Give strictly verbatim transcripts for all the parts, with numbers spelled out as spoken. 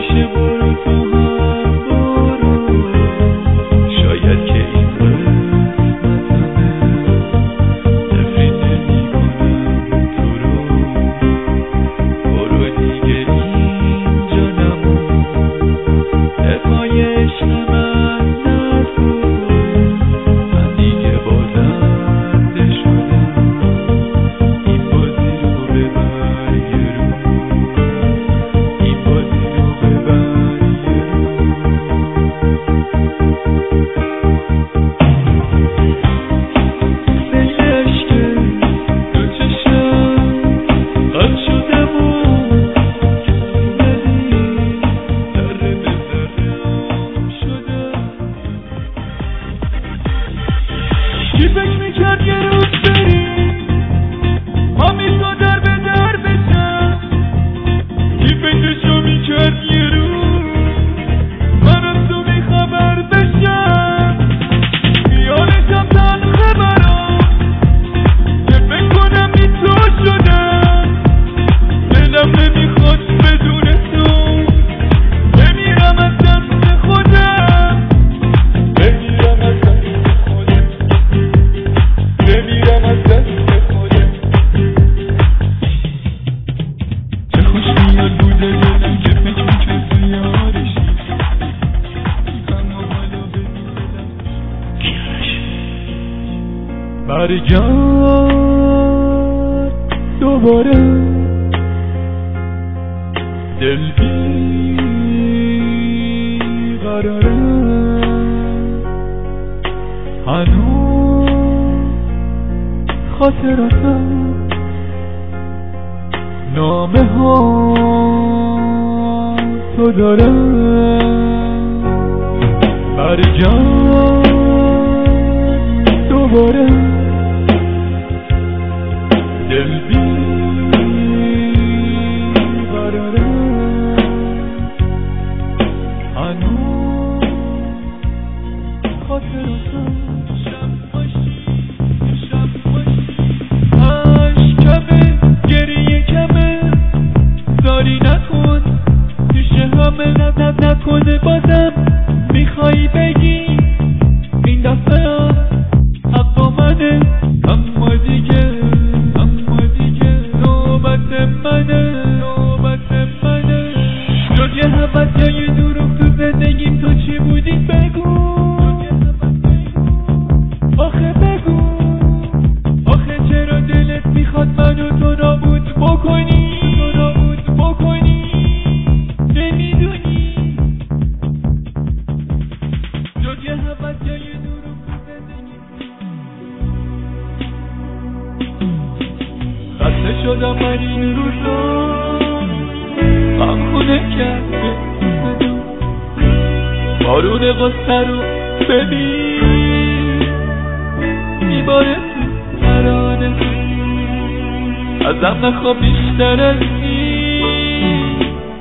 میشه برو تو هم برو، شاید که این قسمتمه، نفرین نمی کنم تو رو، برو دیگه اینجا نمون، دفاع عشق من نکن، من دیگه بازنده شدم، این بازی رو ببر یه رو، این بازی رو ببر یه رو. سیل عشق دو چشم قد شدم و کسی ندید، ذره به ذره‌ام شدم. کی فکر میکرد یه روز بریم ما بی تو در به در بشم، کی فکرشو میکرد یه روز من از تو بیخبر بشم، میانشم تنخه برام که فکر کنم بی تو شدم، دلم نمیخواد بدون تو، بمیرم از دست خودم، بمیرم از دست خودم، بمیرم از دست خودم. چه خوش میاد بوده دلم که فکر میکرد تو یارشی، اما حالا بمیرم برگرد دوباره، دل بی قراره، هنوز خاطراتم نامه ها تو داره، برگرد دوباره، دل بی قراره، هنوز خاطراتم شب باشی شب باشی، عشق کمه گریه کمه، زاری نکن میشه همه نب نب نکنه، بازم میخوایی بگی این دفعه هم حق با منه، اما دیگه اما دیگه نوبت منه نوبت منه، جز یه حبت یا یه دروغ تو زندگیم تو چی بودی بگو، آخه بگو، آخه چرا دلت میخواد منو تو نابود بکنی، تو نابود بکنی، نمیدونی جز یه حبت یا یه دروغ تو زندگیم. خسته شدم من این روزا، غم خونه کرده صدا، بارون قصه رو ببین میباره تو ترانه، ازم نخوا بیشتر از این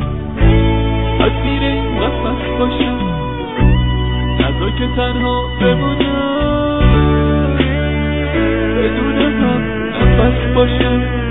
اسیر این قفس باشم، نذار که تنها بمونم بدون هم نفس باشم.